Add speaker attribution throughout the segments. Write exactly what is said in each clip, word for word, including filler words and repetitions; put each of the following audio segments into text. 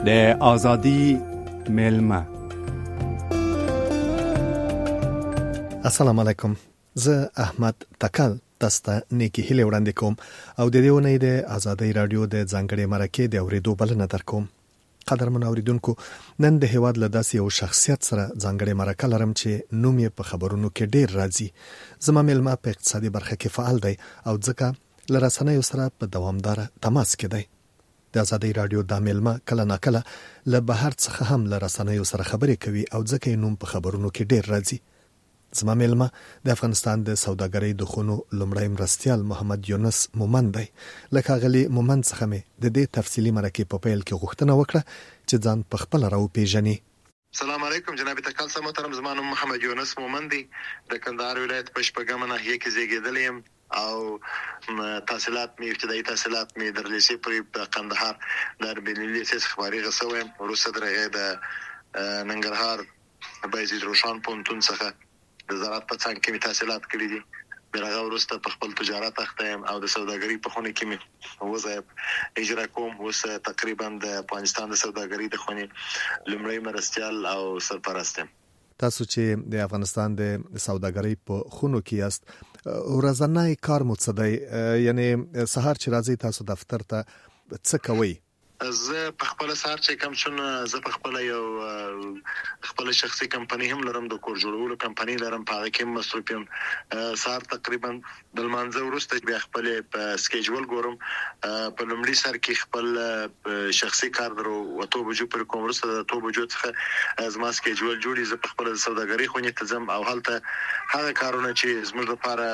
Speaker 1: د آزادی ملمه.
Speaker 2: السلام علیکم. زه احمد تکل تاسو ته نیکی هیله وړاندې کوم او د دې ونې د آزادی رادیو د ځانګړي مرکې د اورېدو بلنه درکوم. قدرمن اوریدونکو، نن د هیواد له داسې یو شخصیت سره ځانګړي مرکه لرم چې نوم یې په خبرونو کې ډیر راځي. زما ملمه په اقتصادي برخه کې فعال دی او ځکه له رسنیو سره په دوامدار تماس کې دی. د آزادی رادیو د ملمه کله ناکله له بهر څخه هم له رسنیو سره خبرې کوي او ځکه یې نوم په خبرونو کې ډیر راځي. زما ملمه د افغانستان د سوداګرۍ د خونو لومړی مرستیال محمد یونس مومند دی. لکه غلی مومند څخه مې د دې تفصیلی مرکې په پیل کې غوښتنه وکړه چې ځان په خپل راو پیژني.
Speaker 3: السلام علیکم جناب تکل سم محترم، زما نوم محمد یونس مومند دی. د کندهار ولایت په شپږمه ناحیه کې زیږیدلی یم او تحصیلات می ابتدایي تحصیلات می در لیسې پورې په کندهار د بین لیسې څخه فارغ شوم. وروسته درغه د ننګرهار بایزید روشان پونتون څخه د زراعت په څانګه کې تحصیلات کړې دي. درغه وروسته په خپل تجارت اخته یم او د سوداګرۍ په خونه کې مې وظایف اجرا کوم. اوس تقریبا د افغانستان د سوداګرۍ د خونې لومړی مرستیال او سرپرست یم.
Speaker 2: تاسو چې د افغانستان د سوداګرۍ په خونو کې یاست، ورځنی کار مو څه دی؟ یعنی سهار چې راځي تاسو دفتر ته څه کوئ؟
Speaker 3: زه په خپل سهار چې کوم شنو زه په خپل یو خپل شخصي کمپنی هم لرم، د کور جوړولو کمپنی لرم، په هغه کې مصروف یم. سهار تقریبا د لمانځه وروسته بیا خپل په سکیجول ګورم. په لومړي سر کې خپل شخصي کار درو وته بجو پر کوم، وروسته د تو بجو څخه زما سکیجول جوړي. زه په خپل سوداګرۍ خونې ته ځم او هلته هغه کارونه چې زموږ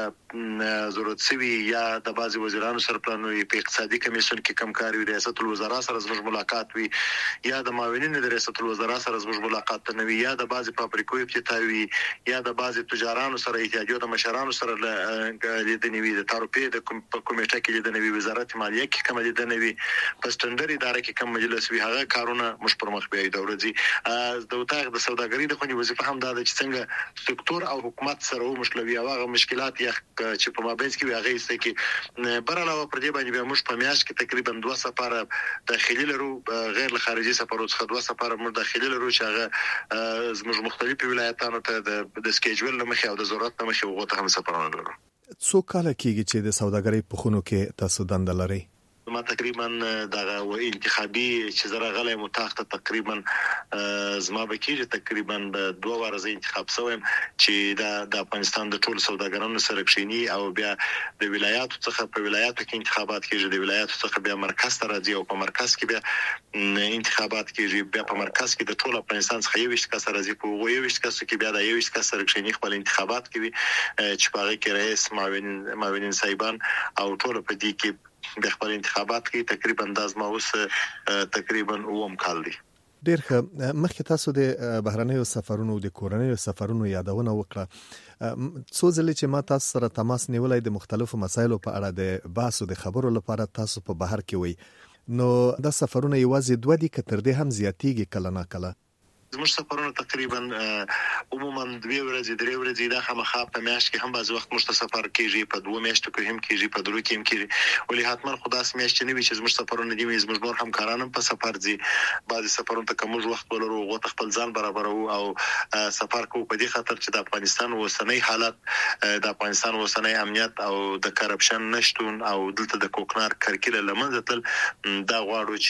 Speaker 3: لپاره ضرورت سوي یا د بعضي وزیرانو سره پلانوي، په اقتصادي کمیسیون کې کم کار وي، ریاست الوزرا سره زموږ ملاقات وي، یا د معاونینو د ریاست الوزرا سره زموږ ملاقات نه وي، یا د بعضي فابریکو افتتاح وي، یا د بعضي تجارانو سره اتحادیو د مشرانو سره لیدنې وي، د تاروپې د کمیټه کې لیدنې وي، وزارت مالیه کې کوم لیدنې وي، په سټنډرډ اداره کې کوم مجلس وي. هغه کارونه موږ پر مخ بیاي د ورځي د وتاغ د سوداګرۍ د خونې وظیفه هم دا ده چې څنګه سکتور او حکومت سره ومشلوي او هغه مشکلات یا چې په مابین کې وي هغه یې کې بر علاوه پر دې باندې بیا موږ په میاشت کې تقریبا دوه سفاره داخلي لرو، غیر له خارجي سفرونو څخه دوه سفاره موږ داخلي لرو چې هغه زموږ مختلفو ولایتونو ته د سکیجول لمخې او د ضرورت لمخې وغوته هم سفرونه لرو.
Speaker 2: څو کاله کېږي چې د سوداګرۍ په خونو کې تاسو دنده لرئ؟
Speaker 3: ما تقریبا دغه و انتخابي چې زره غلې متاخته تقریبا زما بکیږي تقریبا به دوه ورځې انتخاب شوم چې د د افغانستان د ټول سوداګرانو سره کښینی او بیا د ولایاتو څخه په ولایاتو کې انتخابات کیږي، د ولایاتو څخه بیا مرکز ته راځي او په مرکز کې بیا انتخابات کیږي، بیا په مرکز کې د ټول افغانستان څخه یو ویشت کس راځي، په یو ویشت کس کې بیا د یو ویشت کس سره کښینی خپل انتخابات کوي چې په هغه کې رئیس معاون معاونین صاحبان او ټول په دې کې د خپل انتخابات کې تقریبا د ازما اوس تقریبا اوم کال دی.
Speaker 2: ډیر ښه. مخکې تاسو د بهرنیو سفرونو د کورنیو سفرونو یادونه وکړه. څو ځله چې ما تاسو سره تماس نیولای د مختلفو مسایلو په اړه د بحث او د خبرو لپاره تاسو په بهر کې وي، نو دا سفرونه یوازې دوه دي که تر دې هم زیاتیږي کله نا کله؟
Speaker 3: زموږ سفرونه تقریبا عموما دوه ورځې درې ورځې دا خامخا په میاشت کې هم بعض وخت موږ ته سفر کیږي، په دوه میاشتو کې هم کیږي، په درو کې هم کیږي، ولې حتما خداس میاشت نه وي چې زموږ سفرونه دي زموږ نور همکاران هم په سفر ځي. بعض سفرونه ته کوم وخت ولرو غوته خپل ځان برابرو او سفر کوو په دې خاطر چې د افغانستان اوسنۍ حالت، د افغانستان اوسنۍ امنیت او د کرپشن نشټون او دلته د کوکنار کرکیله لمنځه تل دا غواړو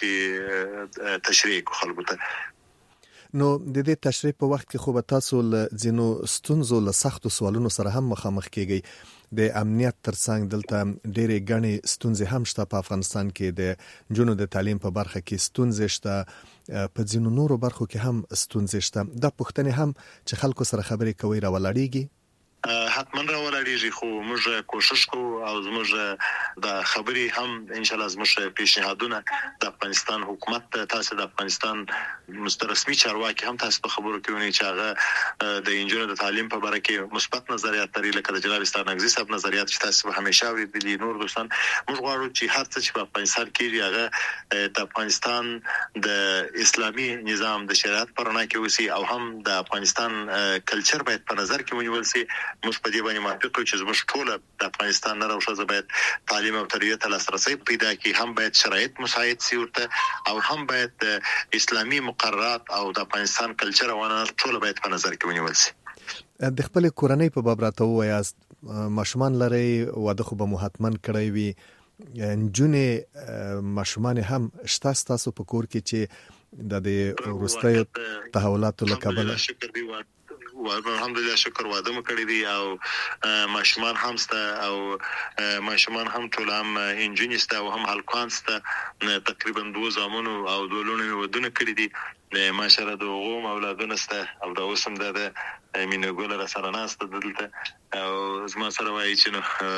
Speaker 3: چې تشریح کو خلکو ته.
Speaker 2: نو د دې تشریح په وخت کې خو به تاسو له ځینو ستونزو له سختو سوالونو سره هم مخامخ کیږئ. د امنیت ترڅنګ دلته ډېرې ګڼې ستونزې هم شته. په افغانستان کې د نجونو د تعلیم په برخه کې ستونزې شته، په ځینو نورو برخو کې هم ستونزې شته. دا پوښتنې هم چې خلکو سره خبرې کوي راولاړېږي؟
Speaker 3: حتما راولاړېږي، خو موږ کوشش کوو او زموږ د خبرې هم ان شاء الله زموږ پیشنهادونه د افغانستان حکومت ته، تاسو د افغانستان مسترسمي چارواکي هم تاسو په خبرو کې ونی چې هغه د انجونو د تعلیم په باره کې مثبت نظریات لري، لکه د جناب ستانګزي صاحب نظریات چې تاسو به همیشه اوریدلي. نور دوستان موږ غواړو چې هر څه چې په افغانستان کې هغه د افغانستان د اسلامي نظام د شریعت پر رڼا کې وسی او هم د افغانستان کلچر باید په نظر کې ونیول شي. موږ موږ په دې باندې موافق یو چې موږ ټول د افغانستان نر او ښځه باید تعلیم او تربیت ته لاسرسي پیدا کړي، هم باید شرایط مساعد شي ورته، او هم باید اسلامي مقررات او د افغانستان کلچر او عنعنات ټول باید په نظر کې ونیول شي.
Speaker 2: د خپل کورنۍ په باب راته ووایاست، ماشومان لري، واده خو به مو حتماً کړی وي، نجونې ماشومان هم شته ستاسو په کور کې چې د وروستیو تحولاتو له کبله؟
Speaker 3: الحمدلله شکر واده مو کړی دی او ماشومان هم سته او ماشومان هم ټول هم انجونی سته او هم هلکان سته، تقریبا دوه زامنو او دوه لوڼو مې ودونه کړي دي ماشاءالله، د هغو اولادونه سته او دا اوس هم د مینه ګل را سره ناسته دلته او زما سره وایي چې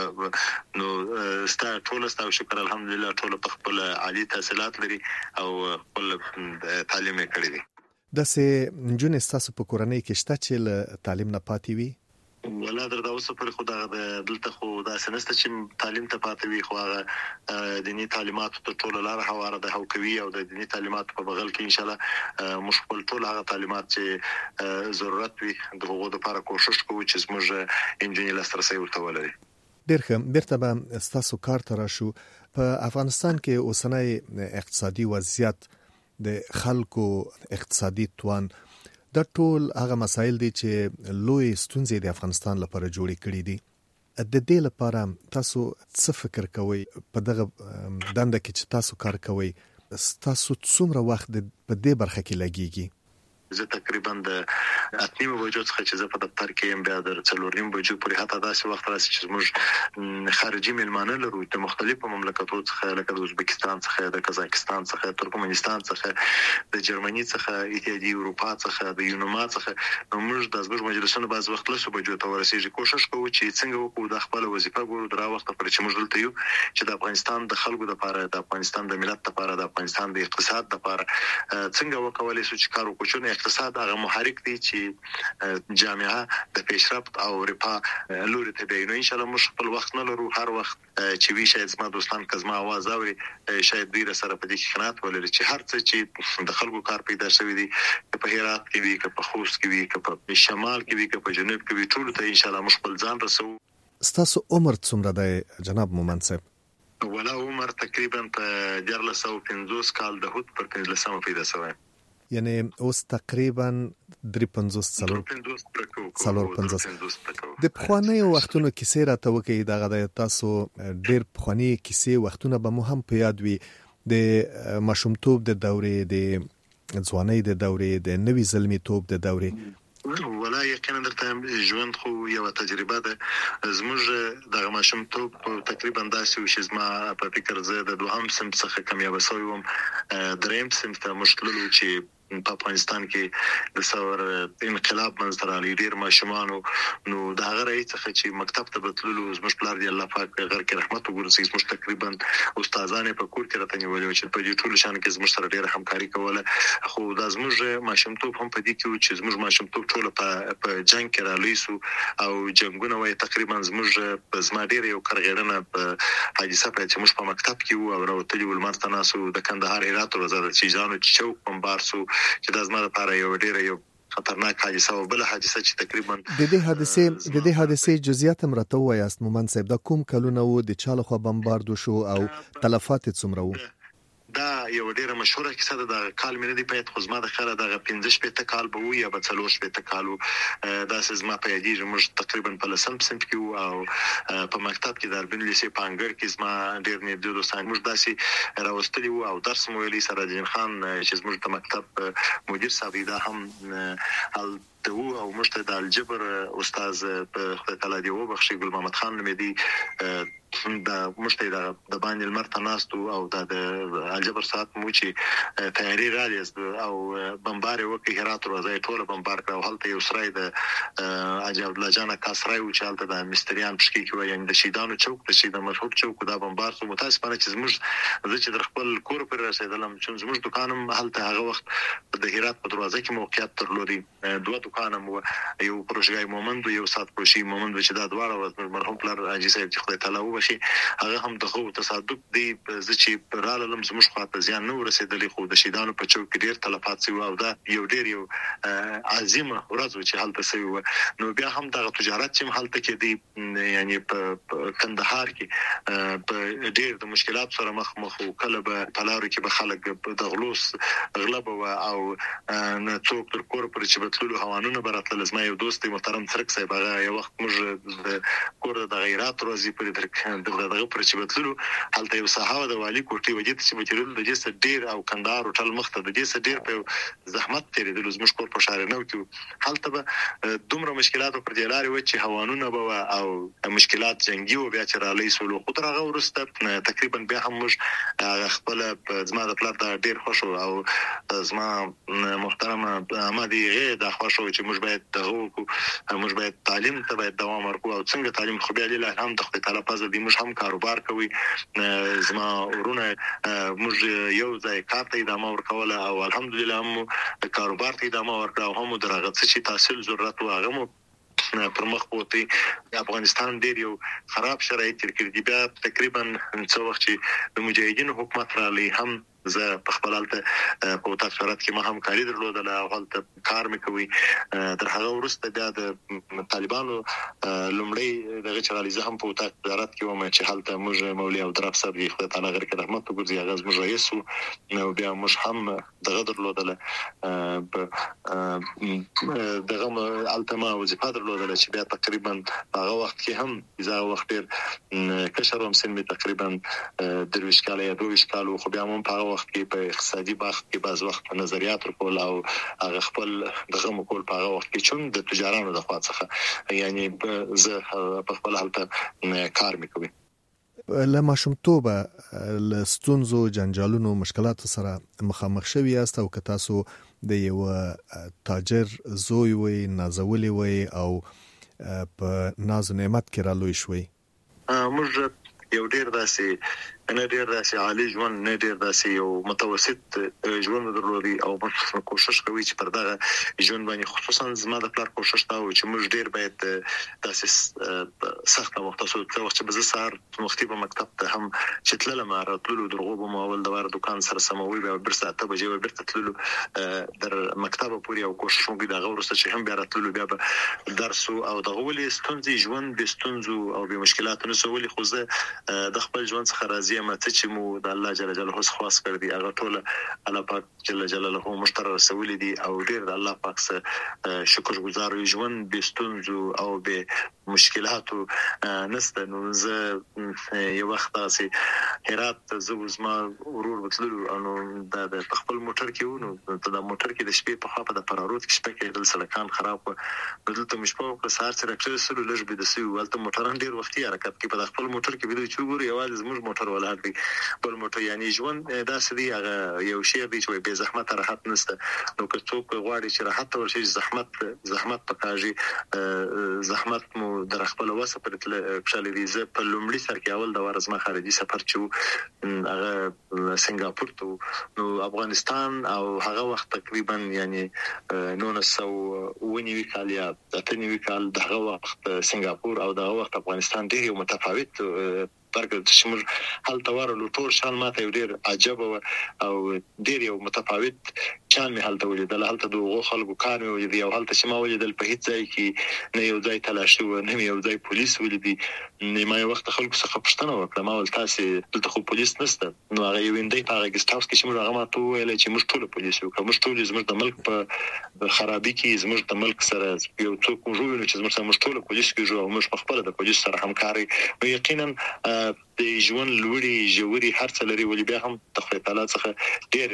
Speaker 3: نو نو ستا ټول ستا او شکر الحمدلله ټول په خپل عالی تحصیلات لري او خپل تعلیم یې کړی دی.
Speaker 2: داسې نجونې ستاسو په کورنۍ کې شته چې له تعلیم نه پاتې وي؟
Speaker 3: ولا در دا اوسه پر خو دا دلته خو داسې نشته چې تعلیم ته پاتې وي، خو هغه دیني تعلیماتو ته ټول لاره هواره ده او کوي او د دیني تعلیماتو په بغل کې ان شاء الله موږ خپل ټول هغه تعلیمات چې ضرورت وي د هغو لپاره کوشش کوو چې موږ انجینر لاسرسي ورته ولري.
Speaker 2: ډېر ښه، بیرته به ستاسو کار ته راشو. په افغانستان کې اوسنی اقتصادي وضعیت، د خلکو اقتصادي توان، دا ټول هغه مسایل دي چې لوی ستونزې د افغانستان لپاره جوړې کړې دي. د دې لپاره تاسو څه فکر کوئ؟ په دغه دنده کې چې تاسو کار کوئ، تاسو څومره وخت په دې برخه کې لګیږي؟
Speaker 3: زه تقریبا د اتنیمه بجو څخه چې زه په دفتر کې یم، بیا د څلور نیم بجو پورې حتی داسې وخت راسي چې موږ خارجي میلمانه لرو د مختلفو مملکتونو څخه، لکه د ازبکستان څخه، د قزاقستان څخه، ترکمنستان څخه، د جرمني څخه، اتحادیه اروپا څخه، د یونما څخه. نو موږ د زموږ مجلسونو بعض وخت لسو بجو ته ورسېږي. کوشش کوو چې څنګه وکړو د خپل وظیفه ګورو درا وخت پر چې موږ دلته یو چې د افغانستان د خلکو لپاره، د افغانستان د ملت لپاره، د افغانستان د اقتصاد لپاره څنګه وکولای شو چې کار وکړو. چې اقتصاد هغه محرک دی چې جامعه د پیشرفت او رفاه لوري ته دی. نو ان شاء الله موږ خپل وخت نه لرو، هر وخت چې وی شاید زما دوستان کزما आवाज اوري شاید ډیر سره په دې کې خنات ولري چې هر څه چې د خلکو کار پیدا شوی دی په هرات کې وي، که په خوست کې وي، که په شمال کې وي، که په جنوب کې وي، ټول ته ان شاء الله موږ خپل ځان رسو.
Speaker 2: ستاسو عمر څومره دی جناب مومند صاحب؟
Speaker 3: ولا عمر تقریبا په دیارلس سوه پنځوس کال د هوت پر پنځلسمه پیدا شوی،
Speaker 2: یعنی اوس تقریبا درې پنځوس څلور څلور پنځوس. د پخوانیو وختونو کیسې راته وکړئ. دغه د تاسو ډېر پخواني کیسې وختونه به مو هم په یاد وي، د ماشومتوب د دورې، د ځوانۍ د دورې، د نوي زلمیتوب د دورې.
Speaker 3: ولا یقینا درته ژوند خو یو تجربه ده. زموږ د ماشومتوب تقریبا داسې و چې زما په فکر زه د دوهم صنف څخه کامیاب شوی وم، دریم صنف ته موږ تللو چې په افغانستان کې د ثور انقلاب منځ ته راغلی. ډېر ماشومانو نو د هغه رئیس څخه چې مکتب ته به تللو، زموږ پلار دی الله پاک په غر کې رحمت وګرځي، زموږ تقریبا استادان په کور کې راته نیولي چې په دې ټولو شان کې زموږ سره ډېره همکاري کوله. خو دا زموږ ماشومتوب هم په دې کې و چې زموږ ماشومتوب ټول په په جنگ کې رالوی سو او جنگونه وای تقریبا زموږ زما ډېر یو کرغړنه په حادثه په چې موږ په مکتب کې وو او راوتلي ولمر ته ناسو د کندهار هرات ورځ چې ځانو چوک بمبار سو چې د زما لپاره یو ډېر یو خطرناک حادثه او بل حادثه چې تقریبا
Speaker 2: د دې حادثه د دې حادثه جزئیات هم راته وایاست مومند صاحب. دا کوم کلونه وو د چا لخوا بمبارد شو او تلفات څومره وو؟
Speaker 3: دا یو ډیره مشهوره کیسه ده. د کال مې نه دی پېد خو زما د خیره دغه پنځه شپېته کال به وي یا به څلور شپېته کال وو. داسې زما په یادېږي موږ تقریبا په لسم صنف کې وو او په مکتب کې د اربین لیسې په انګړ کې زما ډېر نږدې دوستان موږ داسې راوستلي وو او درس مو ویلي سراج الدین خان چې زموږ د مکتب مدیر صاحب دا هم هلته وو او موږ ته د الجبر استاد په خدای تعالی دې وبخښي ګل محمد خان نومېدی دا مشته دا د باندې لمر ته ناستو او دا د الجبر ساعت مو چې تیاری را لیست او بمبار وکي هرات ورځي ټول بمبار کړو. هلته یو سرای د اجي عبد الله جان کاسرای او چې هلته د مستریان پشکی کې وایي د شیدانو چوک د شیدان مشهور چوک دا بمبار سو. متاسفانه چې زموږ زه چې در خپل کور پر رسیدلم چې زموږ دکانم هلته هغه وخت د هرات په دروازه کې موقعیت درلودي. دوه دکانم یو پروژګای مومند یو سات پروشي مومند چې دا دواړه مرحوم پلار اجي صاحب چې خدای تعالی وشي هغه هم دغه تصادف دی چې را لم زموږ خواته ځان نو رسیدلې خو د شیدانو په چوک کې ډیر تلفات شوی او دا یو ډیر یو عظیمه ورځ چې حالت شوی نو بیا هم د تجارت چې حالت کې دی یعنی په کندهار کې په ډیر د مشکلات سره مخ مخ او کله په پلارو کې به خلک د غلوس غلب او نه څوک تر کور پر چې بتلو هوانونه براتل زما یو دوست محترم ترک صاحب هغه یو وخت موږ د کور د غیرات روزي پر درک دغه پر چې بتلو حالت یو صحابه د والی کوټي وجه چې بچرل د جسد ډیر او کندهار او ټل مخته د جسد ډیر په زحمت تیرې د زموږ کور په شهر نو کې حالت به دومره مشکلات پر جلاري و چې هوانونه به او مشکلات جنگي او بیا چې را لې سولو خطر هغه ورسته تقریبا بیا هم موږ خپل زما د پلان د ډیر خوشو او زما محترم احمدي غي د خوشو چې موږ باید دغه موږ باید تعلیم ته باید دوام ورکو او څنګه تعلیم خو بیا له هم د خپل تعالی پزه دی موږ هم کاروبار کوي زما ورونه موږ یو ځای کار ته ادامه ورکول او الحمدلله هم کاروبار ته ادامه ورکړو هم درغه چې تحصیل ضرورت و هغه پر مخ بوتي افغانستان ډیر یو خراب شرایط کړی بیا تقریبا څو وخت چې د مجاهدینو حکومت را لې هم زه په خپل حالت په تاسوات کې ما هم کاری درلودل او حالت کار مې کوي در هغه ورسته بیا د طالبانو لومړی دغه چرالي زه هم په تاسوات کې ومه چې حالت موږ مولوی او دراب صاحب خدای تعالی غیر کې رحمت وکړي هغه موږ رئیس او بیا موږ هم دغه درلودل دغه التما وظیفه درلودل چې بیا تقریبا هغه وخت کې هم زه وخت ډیر کشرم سن می تقریبا درویش کاله یا دویش کاله خو بیا هم په وخت کې په اقتصادي بحث کې بعض وخت نظریات ورکول او هغه خپل دغه مکول په هغه وخت کې چون د تجارانو د خوا څخه یعنی زه په خپل حالت کار میکوي
Speaker 2: لما شمتوبه لستونزو جنجالونو مشکلات سره مخامخ شوی است او که تاسو د یو تاجر زوی وي نازولي وي او په ناز نعمت کې را لوي شوی
Speaker 3: موږ یو ډیر داسې نه ډیر داسې عالی ژوند نه ډیر داسې یو متوسط ژوند درلودي او موږ کوشش کوي چې پر دغه ژوند باندې خصوصا زما د پلار کوشش تا و چې موږ ډیر باید داسې سخت مختصر څه وخت به زه سار مختبه مکتب ته هم چې تللم راتللو درغو به مول د واره دکان سره سموي به برسه ته به جوړ برته تللو در مکتب پورې او کوشش وکړي دغه ورسته چې هم بیا راتللو بیا به درس او دغه ولې ستونزې ژوند به ستونزو او به مشکلاتونو سولې خو زه د خپل ژوند څخه راضي یم چې مو د الله جل جلاله خواص کړ دي هغه ټول الله پاک جل جلاله مشترک رسول دي او ډیر د الله پاک سره شکر گزار ژوند به ستونزو او به مشکلاتو نسته نو زه یو وخت تاسو هرات زه زما ورور وتلو نو د خپل موټر کې ونو د موټر کې د شپې په خاطر د پراروت کې شپه کې د سلکان خراب و بدلته مشپو په سار سره کړل سره لږ به د سوي ولته موټران ډیر وختي حرکت کې په خپل موټر کې بده چوغور یوازې زموږ موټر ولا دی بل موټر یعنی ژوند داسې دی هغه یو شی دی چې به زحمت راحت نشته نو که څوک غواړي چې راحت ورشي زحمت زحمت پکاږي زحمت مو در خپل وسه پر کښلې دي زه په لومړي سر کې اول د ورزما خارجي سفر چې هغه سنگاپور ته نو افغانستان او هغه وخت تقریبا یعنی نو نسو ونی کال یا اتنی کال دغه وخت سنگاپور او دغه وخت افغانستان ډیر متفاوت برګ چې موږ حالت ورلو ټول شان ماته یو ډیر عجب او ډیر یو متفاوت چان می حالت ولیدل حالت دوه خلکو کار وي دی او حالت چې ما ولیدل په هیڅ ځای کې نه یو ځای تلاشي و نه یو ځای پولیس ولیدي نه ما یو وخت خلکو څخه پښتنه وکړه ما ول تاسو دلته خو پولیس نشته نو هغه یو اندې په هغه ګسټ هاوس کې چې موږ هغه ماته ویل چې موږ ټول پولیس یو کوم ټول زموږ د ملک په خرابې کې زموږ د ملک سره یو څوک موږ چې زموږ سره ټول پولیس کې جو موږ په خپل د پولیس سره همکاري او یقینا د ژوند لوړي جوړي هر څه لري ولې بیا هم تخفیف تعالی څخه ډیر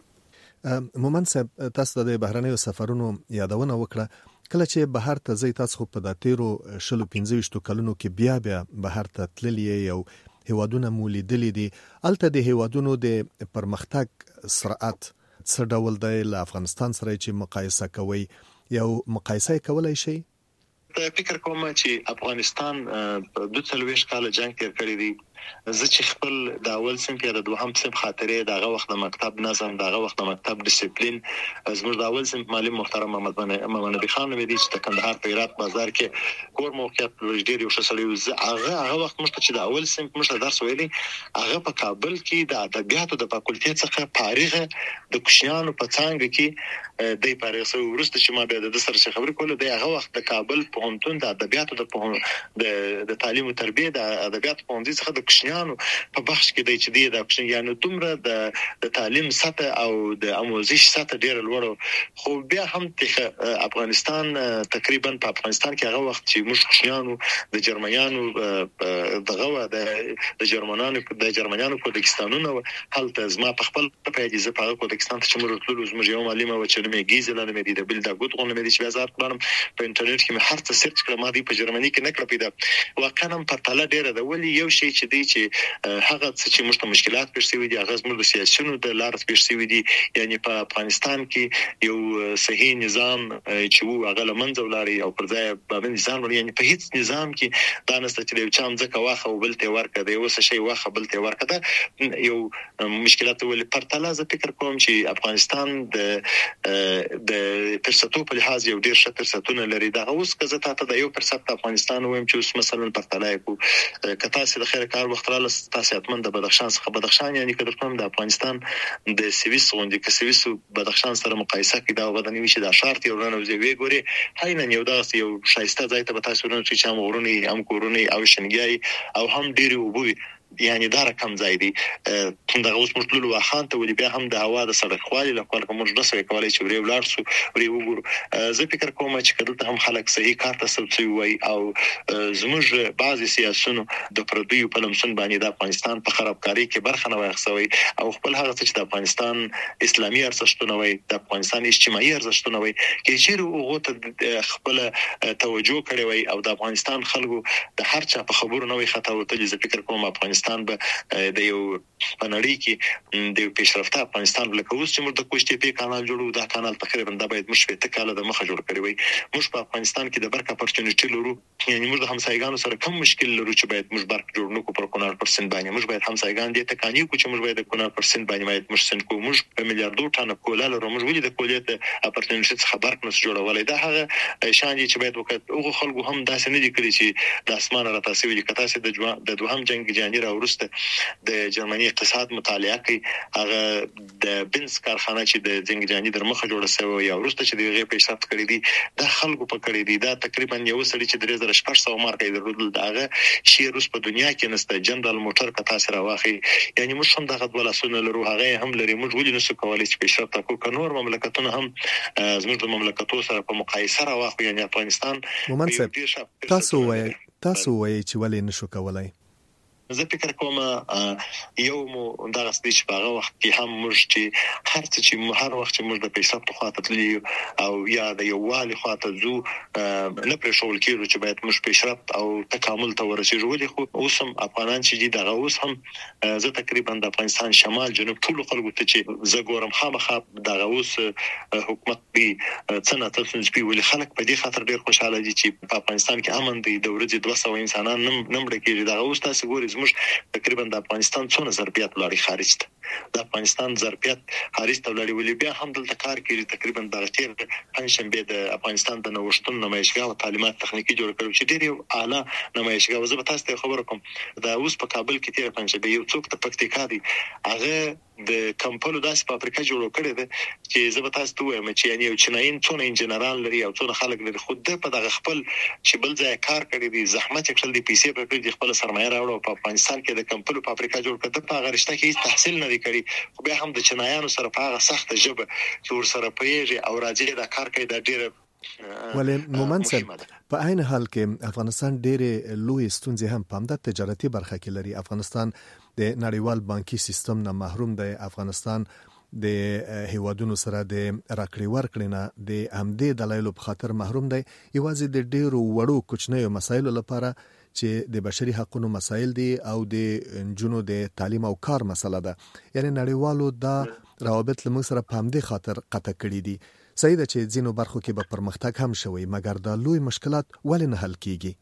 Speaker 3: راځي
Speaker 2: مومن صاحب تاسو د بهرنیو سفرونو یادونه وکړه کله چې بهر ته ځي تاسو په داتیرو شلو پنځه کلونو کې بیا بیا بهر ته تللی یو هیوادونه مولیدلې دي الته د هیوادونو د پرمختګ سرعت څه ډول دی له افغانستان سره چې مقایسه کوي یو مقایسه کولای شي
Speaker 3: فکر کوم چې افغانستان په دوه څلويش کال جنگ تیر کړی دی زه چې خپل د اول صنف یا د دوهم صنف خاطرې دغه وخت د مکتب نظم دغه وخت د مکتب ډیسپلین زموږ د اول صنف معلم محترم محمد نبی خان مې دي چې د کندهار په هرات بازار کې کور موقعیت ډېر یو ښه سړی هغه هغه وخت موږ چې د اول صنف موږ درس ویلي هغه په کابل کې د ادبیاتو د فاکولټې څخه فارغ د کوشنیانو په څنګه کې د فارغ سو ورسته چې ما به د سره خبرې کوله د هغه وخت د کابل پوهنتون د ادبیاتو د د تعلیم او تربیه د ادبیاتو پوهنځي څخه د کوشنیانو په بخش کې د چې د کوشنیانو دومره د تعلیم سطح او د آموزش سطح ډېر لوړ خو بیا هم د افغانستان تقریبا په افغانستان کې هغه وخت چې موږ کوشنیانو د جرمنیانو دغه د جرمنانو د جرمنیانو کوردستانونو هلته زما په خپل پیاجزه په کوردستان ته چې موږ ټول زموږ یو معلم و چې مې گیزلانه مې د بل د ګوت غونډه مې د شوازات پلان په انټرنیټ کې مې هر څه سرچ کړم ما دی په جرمني کې نکړه پیدا واقعا په تاله ډیره د ولی یو شی چې دی چې هغه څه چې موږ ته مشکلات پیښ شوي دي هغه زموږ د سیاسيونو د لارې پیښ شوي دي یعنی په افغانستان کې یو صحیح نظام چې وو هغه لمنځه ولاري او پر ځای باندې نظام ولري یعنی په هیڅ نظام کې دا نسته چې یو چام ځکه واخه او بل ته ورکړه دی اوس شی واخه بل ته ورکړه یو مشکلات ولې پر تاله ز فکر کوم چې افغانستان د د فرصتو په لحاظ یو ډیر ښه فرصتونه لري دا اوس که زه تاسو د یو فرصت افغانستان وایم چې اوس مثلا پر تلای کو کته سي د خیر کار وخت را تاسو اتمن د بدخشان څخه بدخشان یعنی کله کوم د افغانستان د سویس غونډې کې سویس بدخشان سره مقایسه کې دا غوډنی وي چې د شارت یو رانه وزوي ګوري هاینه یو داس یو شایسته ځای ته تاسو ورنه چې هم غورونی هم کورونی او شنګي او هم ډیری وبوي یعنی دا رقم ځای دی دغه اوس موږ ټول واخان ته ولې بیا هم د هوا د سړک خوالي لپاره کوم موږ نسوي کولای چې ورې ولاړ سو ورې وګورو زه فکر کوم چې کله هم خلک صحیح کار ته سوي وي او زموږ بعضي سیاسيونو د پردیو په لمسون باندې د افغانستان په خرابکاری کې برخه نه واخصوي او خپل هغه چې د افغانستان اسلامي ارزښتونه وي د افغانستان اجتماعي ارزښتونه وي کې چې هغه ته خپل توجه کړی وي او د افغانستان خلکو د هر چا په خبرو نه وي خطا وته زه فکر کوم افغانستان به د یو پنړی کې د پیشرفته افغانستان لکه اوس چې موږ د کوشتي په کانال جوړو دا کانال تقریبا د باید مشوي ته کاله د مخه جوړ کړی وي موږ په افغانستان کې د برک اپورچونټی لرو یعنی موږ د همسایګانو سره کوم مشکل لرو چې باید موږ برک جوړ نکو پر کونال پرسنټ باندې موږ باید همسایګان دې ته کانی کو چې موږ باید د کونال پرسنټ باندې باید موږ سنت کو موږ په میلیارډو ټانه کولا لرو موږ ولې د کولې اپورچونټی څخه برک نس جوړولای دا هغه شان دي چې باید وکړو هغه خلکو هم داسې نه دي کړی چې د اسمانه را تاسو ویل کته سي د دوهم جنگ جهانی ورسته د جرمني اقتصاد مطالعه کوي هغه د بنز کارخانه چې د جنگ جهانی در مخه جوړه شوی یا ورسته چې دغه پیشرفت کړی دي د خلکو په کړی دي دا تقریبا یو سړي چې درې زره شپږ سوه مارکې درلودل داغه شی روس په دنیا کې نسته جنرال موټر کا تاثیر واخی یعنی موږ هم دغه ولا سونه لرو هغه هم لري موږ ولې نسو کولای چې پیشرفت وکړو نور مملکتونه هم زموږ د مملکتونو سره په مقایسه راوخو یعنی افغانستان
Speaker 2: تاسو وایي تاسو وایي چې ولې نشو کولای
Speaker 3: زه فکر کوم یو مو دغه ستې چې په هغه وخت کې هم موږ چې هر څه چې هر وخت چې موږ د پیسې خواته تللی او یا د یو والي خواته زو نه پرې شول کېږي چې باید موږ پیشرفت او تکامل ته ورسېږو ولې خو اوس هم افغانان چې دغه اوس هم زه تقریبا د افغانستان شمال جنوب ټول خلکو ته چې زه ګورم خامخا دغه اوس حکومت به څنګه تاسو چې ویل خلک په دې خاطر ډیر خوشاله دي چې په افغانستان کې امن دی د ورځې دوه سوه انسانان نم مړ کېږي دغه اوس تاسو ګورئ موږ تقریبا د افغانستان څونه ظرفیت لري خارج ته د افغانستان ظرفیت خارج ته لري ولې بیا هم دلته کار کوي تقریبا د تیر پنځشنبه د افغانستان د نوښتونو نمایشګاه او تعلیمات تخنیکی جوړ کړو چې ډیر یو اعلی نمایشګاه وزه به تاسو ته خبر کوم دا اوس په کابل کې تیر پنځشنبه یو څوک د پکتیکا دی هغه د کمپلو داسې فابریکه جوړ کړې ده چې زه به تاسو ته وایم چې یعنی یو چیناین څونه انجنیران لري او څونه خلک لري خود په دغه خپل چې بل ځای کار کړی دي زحمت یې خپل د پیسې په کړی خپل سرمایه راوړو په افغانستان کې د کمپلو فابریکه جوړ کړه په هغه رشته کې تحصیل نه کړی خو بیا هم د چینایانو سره په هغه سخت ژبه چې ور سره پیږي او راځي دا کار کوي دا ډیره
Speaker 2: ولې مومنصب په عین حال کې افغانستان ډېرې لوی ستونزې هم په د تجارتي برخه کې لري افغانستان د نړیوال بانکي سیستم نه محروم دی افغانستان د هیوادونو سره د راکړې ورکړې نه د همدې دلایلو په خاطر محروم دی یوازې د ډېرو وړو کوچنیو مسایلو لپاره چې د بشري حقوقو مسایل دي او د جنو د تعلیم او کار مسله ده یعنی نړیوالو دا روابط لمغ سره په همدې خاطر قطع کړي دي صحیح ده چې ځینو برخو کې به پرمختګ هم شوی مګر دا لوی مشکلات ولې نه حل کیږي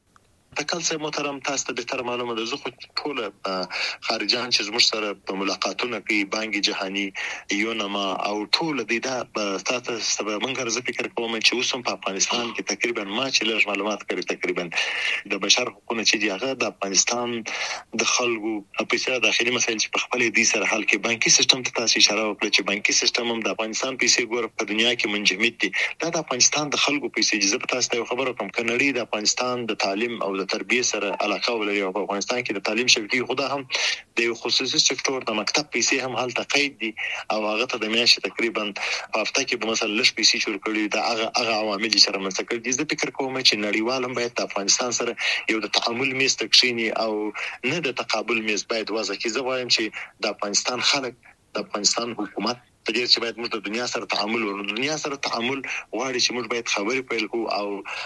Speaker 3: تکل صاحب محترم، تاسو ته به تر معلومه ده، زه خو ټول خارجان چې زموږ سره په ملاقاتونه کوي، بانک جهانی، یونما او ټول د دا تاسو سره منګر زه فکر کوم چې اوس هم په افغانستان کې تقریبا ما چې لږ معلومات کړی، تقریبا د بشر حقوقونه چې دی هغه د افغانستان د خلکو په څیر داخلي مسایل چې په خپل دي سره حل کې، بانکي سیستم ته تاسو اشاره وکړه چې بانکي سیستم هم د افغانستان پیسې ګور په دنیا کې منجمد دي. دا د افغانستان د خلکو پیسې، چې زه تاسو ته خبره کوم کنړی د افغانستان د تعلیم او د تربیه سره علاقه ولري، او په افغانستان کې د تعلیم شبکې خدا هم د یو خصوصي سکتور د مکتب پیسې هم هلته قید دي، او هغه ته د میاشتې تقریبا په هفته کې به مثلا لږ پیسې شور کړي، دا هغه هغه عوامل چې رامنځته کړي دي. زه فکر کوم چې نړیوال هم باید د افغانستان سره یو د تعامل میز ته کښیني او نه د تقابل میز باید وضع کړي. زه وایم چې د افغانستان خلک، د افغانستان حکومت په دې چې باید موږ د دنیا سره تعامل ورو دنیا سره تعامل غواړي چې موږ باید خبرې پیل کوو، او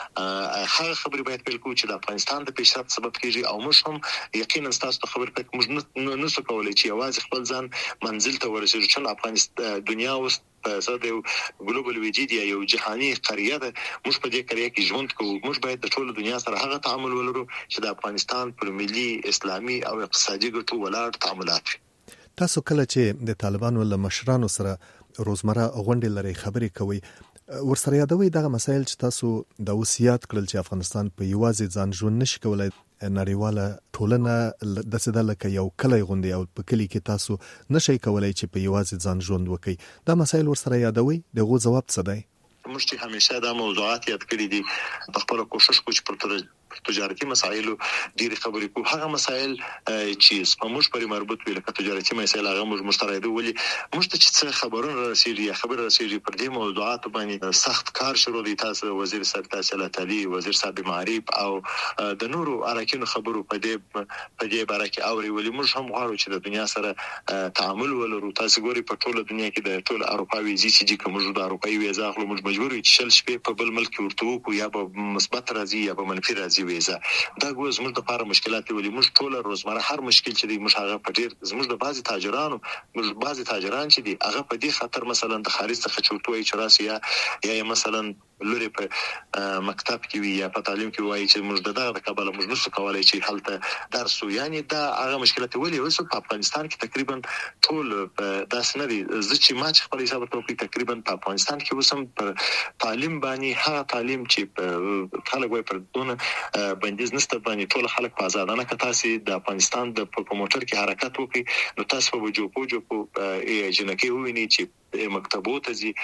Speaker 3: هغه خبرې باید پیل کوو چې د افغانستان د پیشرفت سبب کیږي، او موږ هم یقینا ستاسو ته خبر کوو موږ نه څه کولای چې یوازې خپل ځان منزل ته ورسېږو، چې افغانستان دنیا اوس په ساده یو ګلوبل وجود یا یو جهاني قریه ده، موږ په دې قریه کې ژوند کوو. موږ باید د ټول دنیا سره هغه تعامل ولرو چې د افغانستان پر ملي، اسلامي او اقتصادي ګټو ولاړ تعاملات.
Speaker 2: تاسو کله چې د طالبانو له مشرانو سره روزمره غونډې لري، خبرې کوي، ورسره یادوي دغه مسایل چې تاسو د وصیت کړل چې افغانستان په یوازې ځان ژوند نشي کولای، نړیواله ټولنه د سده لکه یو کلی غوندي، او په کلی کې تاسو نشئ کولای چې په یوازې ځان ژوند وکړي. دا مسایل ورسره یادوي، دغه ځواب څه دی؟
Speaker 3: موږ چې همیشه دا موضوعات یاد کړی دي، په خپل کوشش کوو چې پر تجارتي مسایلو ډېری خبرې کوو. هغه مسایل چې سپموش پرې مربوط وي لکه تجارتي مسایل، هغه موږ مستعد ولې موږ ته چې خبرونه رسیږي یا خبر رسیږي پر دې موضوعات باندې سخت کار شروع دي. تاسو وزیر صاحب تحصیلات علی، وزیر صاحب معارف او د نورو اراکینو خبرو په دې په دې باره کې اوري، ولې موږ هم غواړو چې د دنیا سره تعامل ولرو. تاسو ګوري په ټوله دنیا کې د ټول اروپاوي زی سي جی کوم موږ د اروپايي ویزا خپل موږ مجبور یو چې شل شپې په بل ملک ورته وکړو، یا به مثبت راځي یا به منفي راځي ویزا. دا ګوز زموږ د لپاره مشکلات دي، ولې موږ ټول روزمره هر مشکل چې دی موږ هغه په ډیر زموږ د بعضي تاجرانو موږ بعضي تاجران چې دي هغه په دې خاطر مثلا د خارج څخه چورتوي چې راسي یا یا مثلا لوري په مکتب کې وي یا په تعلیم کې وایي چې موږ د دغه قبل موږ نشو کولای چې هلته درس وو، یعنی دا هغه مشکلات ولې اوس په افغانستان کې تقریبا ټول داس نه دي. زه چې ما چې خپل حساب ته تقریبا په افغانستان کې اوسم په تعلیم باندې هغه تعلیم چې خلک وایي پر دونه بندیز نشته باندې ټول خلک په آزادانه کې تاسو د افغانستان د پروموټر کې حرکت وکړي، نو تاسو په جوپو جوپو جنکه ویني چې مکتبو ته زی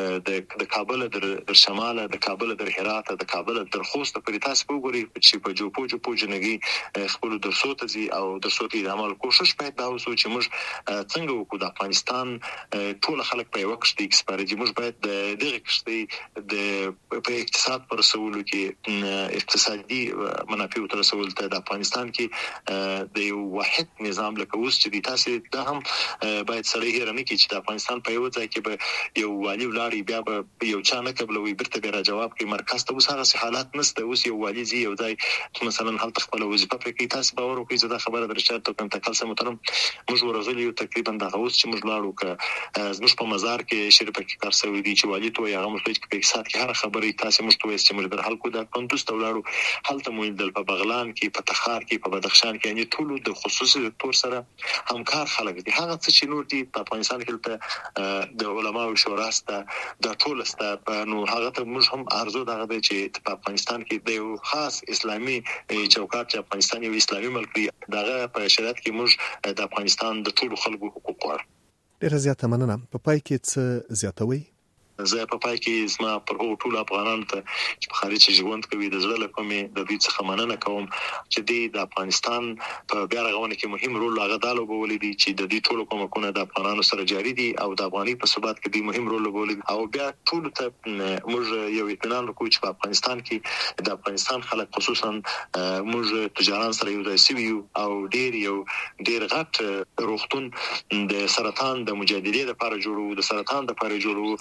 Speaker 3: د کابل در شماله، د کابل در هرات، د کابل در خوست په تاسو وګوري چې په جوپو جوپو جنګي خپل درسو ته زی او درسو ته عمل کوشش باید دا وسو چې موږ څنګه وکړو د افغانستان ټول خلک په یو وخت کې سپارجي. موږ باید دغه کښتۍ د په اقتصاد پر رسولو کې اقتصادي منافع تر رسول ته د افغانستان کې د یو واحد نظام لکه اوس چې د تاسو د هم باید سره هیر نه کې چې د افغانستان په یو ځای کې به یو والی ولاړی بیا به یو چا نه قبلوي برته به را جواب کوي مرکز ته. اوس هغه حالات نشته، اوس یو والی زی یو ځای مثلا هلته خپل وظیفه پرې کوي. تاسو باور وکړئ زه دا خبره درشته ته کوم تکل سم محترم موږ ورغلی یو تقریبا د اوس چې موږ لاړو ک زموږ په مزار کې شریف کې کار سوي دي چې والی ته هغه موږ په اقتصاد کې هر خبرې تاسو موږ ته چې موږ در حل کو دا کندوز ته ولاړو، هلته مو د په بغلان کې په تخار کې په بدخشان کې یعنی ټول د خصوصي سکتور سره همکار خلک دي. هغه څه چې نور دي په افغانستان کې د علماء شورا سره د ټول سره نو هغه ته موږ هم ارزو دغه چې په افغانستان کې د یو خاص اسلامي چوکاټ چې افغانستان یو اسلامي ملک دی، دغه په شریعت کې موږ د افغانستان د ټول خلکو حقوق غواړو.
Speaker 2: ډیر زیاته مننه. په پای کې څه زیاتوي؟
Speaker 3: زه په پای کې اسما پر هو ټول افغانانو ته چې په خارج ژوند کوي د زړه له کومې د دې څخه مننه کوم چې د افغانستان په بیا رغونه کې مهم رول لغدالو بولې دي چې د دې ټول کومکونه د افغانانو سره جاري دي او د افغاني په ثبات کې د مهم رول بولې او بیا ټول ته موږ یو اطمینان وکړو چې په افغانستان کې د افغانستان خلک خصوصا موږ تجاران سره یو ځای سوي او ډیر یو ډیر غټ روغتون د سرطان د مجادلې لپاره جوړو، د سرطان لپاره جوړو، د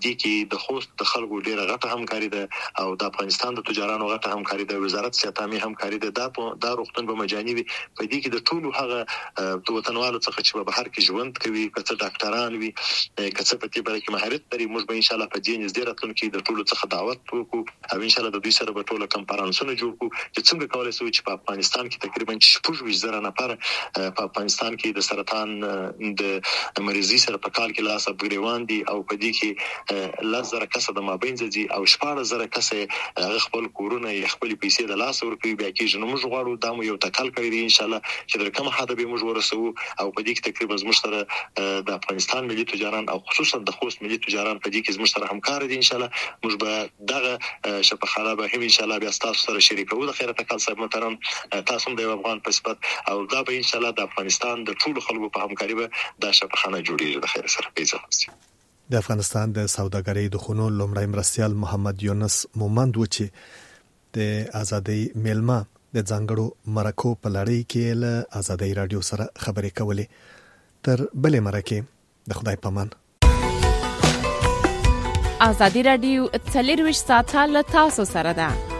Speaker 3: دې کې د خوست د خلکو ډیره غټه همکاري ده او د افغانستان د تجارانو غټه همکاري ده، وزارت صحت عامه همکاري ده. دا دا روغتون به مجاني وي. په دې کې د ټولو هغه د وطنوالو څخه چې په بهر کې ژوند کوي، کڅ ډاکټران وي، کڅ په دې باره کې مهارت لري، موږ به ان شاء الله په دې نږدې راتلونکي د ټولو څخه دعوت وکړو او ان شاء الله د دوی سره به ټول کنفرانسونه جوړ کړو چې څنګه کولای شو چې په افغانستان کې تقریبا شپږ ویشت زره نفر په افغانستان کې د سرطان د مریضي سره په کال کې لاس ابګریوان دي او په دې کې لاس زره کسه د مابین دي او شپږ زره کسه خپل کورونه خپل پیسې د لاس ورکوي. بیا کې نو موږ غواړو دا مو یو تکل کوي ان شاء الله چې د کوم حد به موږ ورسو او په دې کې تقریبا زموږ سره د افغانستان ملي تجاران او خصوصا د خوست ملي تجاران په دې کې زموږ سره همکار دي. ان شاء الله موږ به دغه شفاخانه به هم ان شاء الله بیا تاسو سره شریکو. د خیرت کال صاحب محترم تاسو د افغان په صفت او دا به ان شاء الله د افغانستان د ټولو خلکو په همکاري به دا شفاخانه جوړیږي. د خیر سره پیژنئ.
Speaker 2: د افغانستان د سوداګرۍ د خونو لومړی مرستيال محمد یونس مومند و چې د ازادي میلمه د ځانګړو مرکو په لړۍ کې له ازادي رادیو سره خبرې کولې. تر بلې مرکې د خدای پامان.
Speaker 4: ازادي رادیو څلور ویشت ساعته له تاسو سره ده.